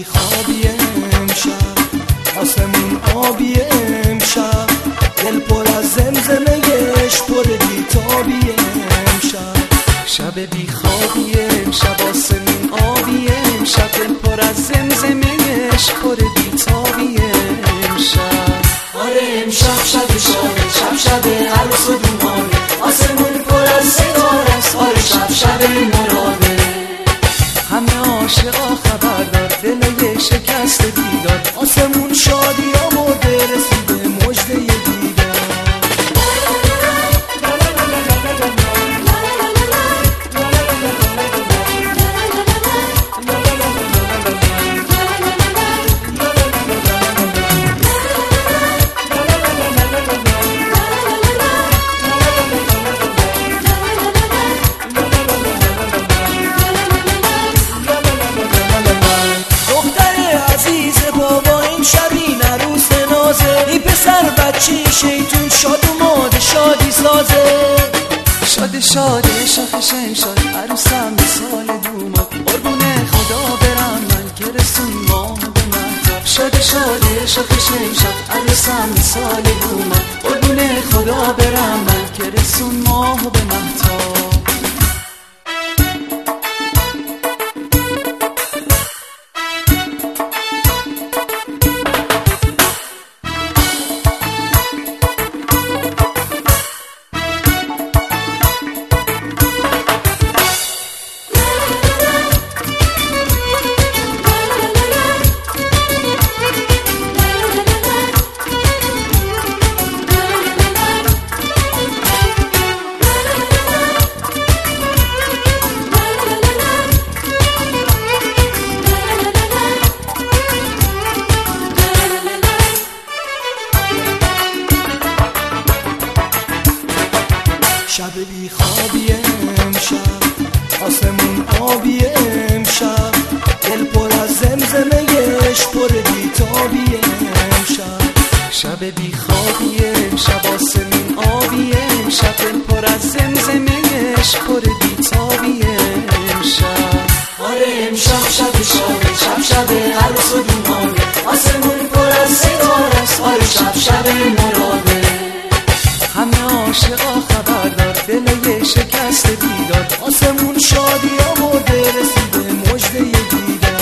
خوابی امشب، آسمون آبی امشب، دل پر از زمزمه‌اش پر بی‌تابی امشب. شب بی خوابی امشب، آسمون آبی امشب، دل پر از زمزمه‌اش پر بی‌تابی امشب. آره امشب شب شاده، شب عروس و دومانه، آسمون پر از ستاره است. آره شب مراده، همه عاشقا خبردار، دل شکست دیدار، آسمون شادی آورده، رسیده مژده دیدار. بچه شیطون شاد و ماده شادی سازه، شاده شاده شاخ شمشاد، عروسم مثال دومات، قربون خدا برم من که رسون ماه به مهتاب. شاده شاده شاخ شمشاد، عروسم مثال دومات، قربون خدا برم من که رسون ماه به مهتاب. شب بی خوابی امشب، آسمون آبی امشب، دل پر از زمزمه‌اش پر بی‌تابی امشب. شب بی خوابی امشب، آسمون آبی امشب، دل پر از زمزمه‌اش پر بی‌تابی امشب. آره امشب شب شاده، شب عروس و دومانه، آسمون پر از ستاره است. آره شب مراده، همه عاشقا خبردار، دل شکست دیدار، آسمون شادی آورده، رسیده مژده دیدار.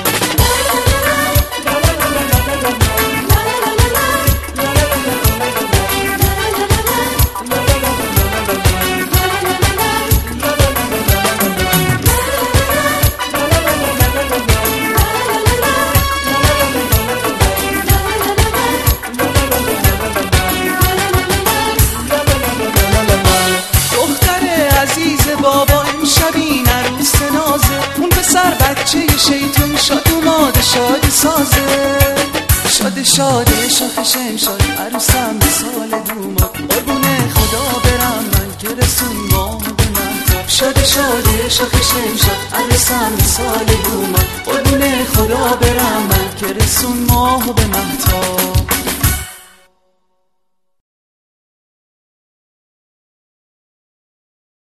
بابا امشب این عروس نازه، اون پسر بچه شیطون شاد و ماده شادی سازه. شاده شاده شاخ شمشاد، عروسم مثال دومات، قربون خدا برم من که رسون ماه به مهتاب. شاده شاده شاخ شمشاد، عروسم مثال دومات، قربون خدا برم من که رسون ماه به مهتاب.